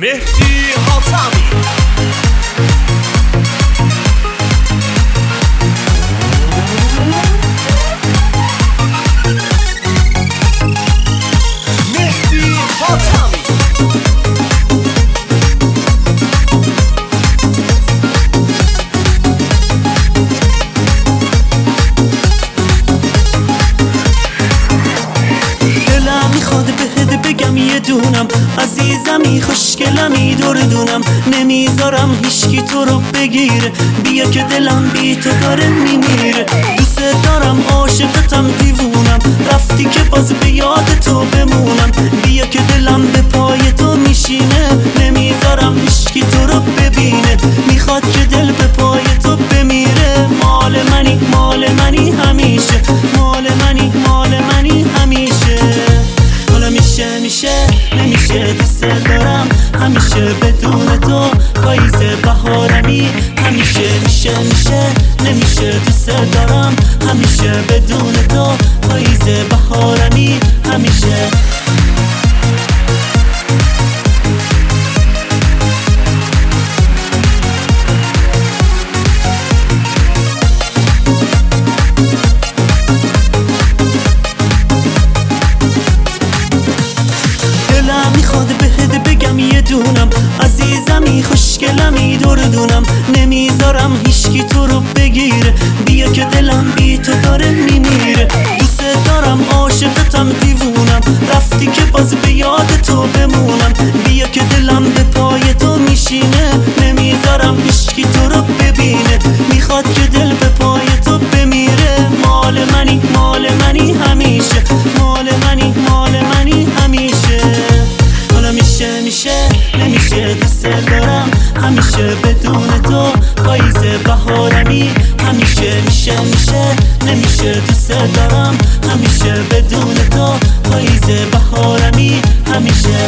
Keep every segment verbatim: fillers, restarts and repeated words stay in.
مهدی حاتمی. مهدی حاتمی. بگم یه دونم عزیزمی خوشگلمی دردونم نمیذارم هیچکی تو رو بگیره بیا که دلم بی تو داره میمیره دوست دارم عاشقتم دیوونم رفتی که باز به یاد تو بمونم بیا که دلم به پای تو میشینه نمیذارم هیچکی تو رو ببینه میخواد که دل به پای تو بمیره مال منی مال منی همیشه مال منی مال منی همیشه میشه میشه نمیشه دوست دارم همیشه بدون تو پاییز بهارمی همیشه میشه میشه نمیشه دوست دارم همیشه بدون تو پاییز بهارمی همیشه دونم عزیزمی خوشگلمی دردونم نمیذارم هیچکی تو رو بگیره بیا که دلم بی تو داره میمیره دوست دارم عاشقتم دیوونم رفتی که باز به یاد تو بمونم بیا که دلم به پای تو میشینه نمیذارم هیچکی تو رو ببینه میخواد که دل به پای تو بمیره مال منی مال منی همیشه مال منی مال منی همیشه حالا میشه میشه نمیشه دوست دارم همیشه بدون تو پاییز بهارمی همیشه میشه میشه نمیشه دوست دارم همیشه بدون تو پاییز بهارمی همیشه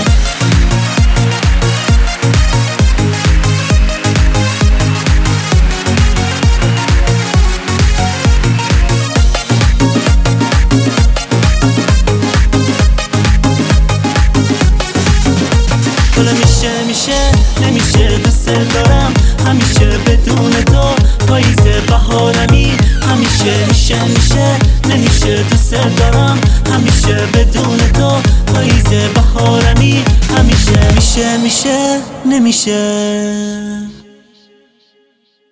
میشه میشه نمیشه دوست دارم همیشه بدون تو پاییز بهارمی همیشه میشه میشه نمیشه دوست دارم همیشه بدون تو پاییز بهارمی همیشه میشه میشه نمیشه